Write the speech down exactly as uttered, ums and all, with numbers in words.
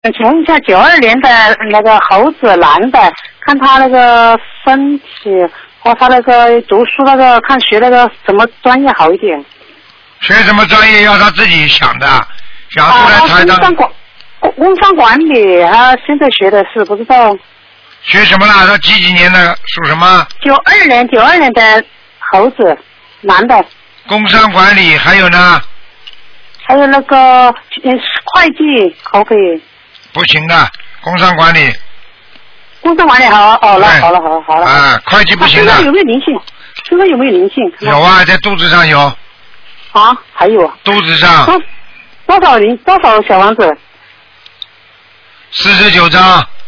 请问一下，九二年的那个猴子男的，看他那个身体和他那个读书那个，看学那个什么专业好一点？ 学什么专业要他自己想的，想出来才能。 啊，工商管工商管理，他现在学的是不知道。 学什么啦？他几几年的？属什么？ 九二年，九二年的猴子男的。 工商管理还有呢？ 还有那个呃会计可不可以？ 不行的，工商管理。 工商管理好，好了，好了，好了，好了。 啊，会计不行的。 身上有没有灵性？身上有没有灵性？ 有啊，在肚子上有。 啊，还有。 肚子上。 多多少灵？多少小房子？ 四十九张。